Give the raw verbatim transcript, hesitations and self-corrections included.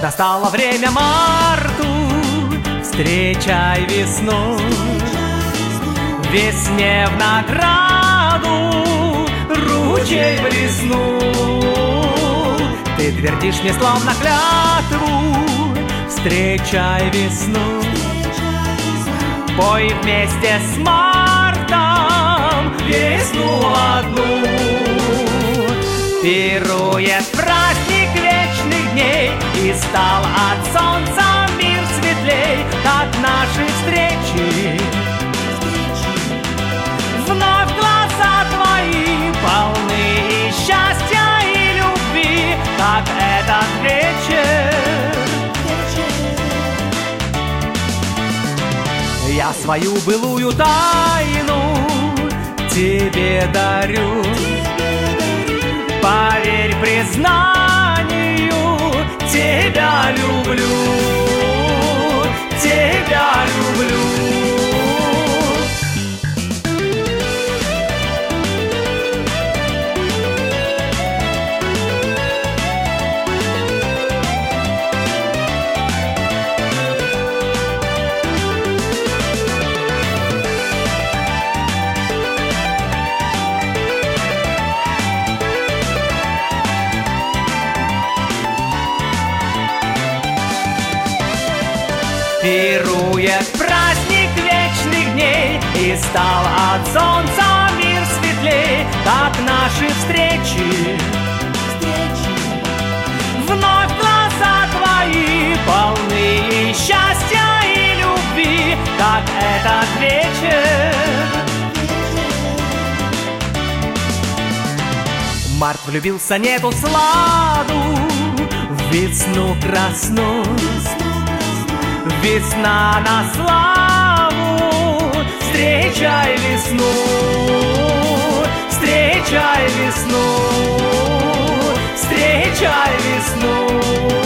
настало время марту, встречай весну. Весне в награду ручей блеснул. Ты твердишь мне словно клятву, встречай весну. Пой вместе с мартом весну одну. Пирует праздник вечных дней, и стал от солнца мир светлей, как наши встречи. Вновь глаза твои полны и счастья, и любви, как этот вечер. Я свою былую тайну тебе дарю. Поверь признанию, тебя люблю, тебя люблю. Пирует праздник вечных дней, и стал от солнца мир светлей, как наши встречи. Вновь глаза твои полны и счастья, и любви, как этот вечер. Март влюбился, нету сладу в весну красну. Весна на славу, встречай весну, встречай весну, встречай весну.